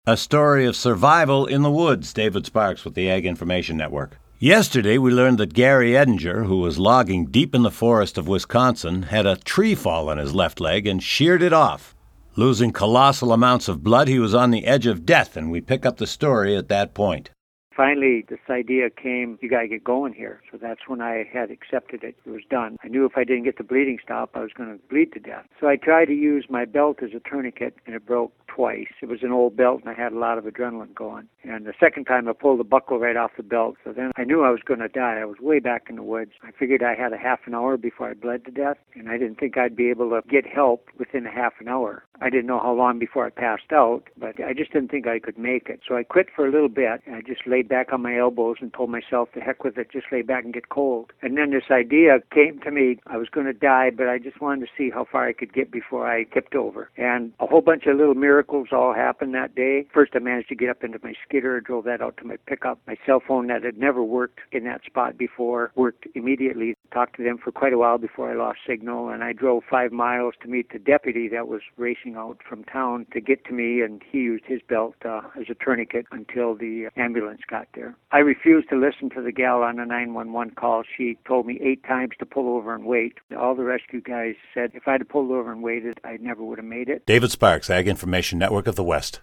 A story of survival in the woods. David Sparks with the Ag Information Network. Yesterday, we learned that Gary Edinger, who was logging deep in the forest of Wisconsin, had a tree fall on his left leg and sheared it off. Losing colossal amounts of blood, he was on the edge of death, and we pick up the story at that point. Finally, this idea came, you got to get going here. So that's when I had accepted it. It was done. I knew if I didn't get the bleeding stopped, I was going to bleed to death. So I tried to use my belt as a tourniquet, and it broke twice. It was an old belt, and I had a lot of adrenaline going. And the second time, I pulled the buckle right off the belt. So then I knew I was going to die. I was way back in the woods. I figured I had a half an hour before I bled to death, and I didn't think I'd be able to get help within a half an hour. I didn't know how long before I passed out, but I just didn't think I could make it. So I quit for a little bit, and I just laid back on my elbows and told myself, to heck with it, just lay back and get cold. And then this idea came to me. I was going to die, but I just wanted to see how far I could get before I tipped over. And a whole bunch of little miracles all happened that day. First, I managed to get up into my skidder, drove that out to my pickup. My cell phone that had never worked in that spot before worked immediately. Talked to them for quite a while before I lost signal, and I drove 5 miles to meet the deputy that was racing out from town to get to me, and he used his belt as a tourniquet until the ambulance got there. I refused to listen to the gal on the 911 call. She told me 8 times to pull over and wait. All the rescue guys said if I'd have pulled over and waited, I never would have made it. David Sparks, Ag Information Network of the West.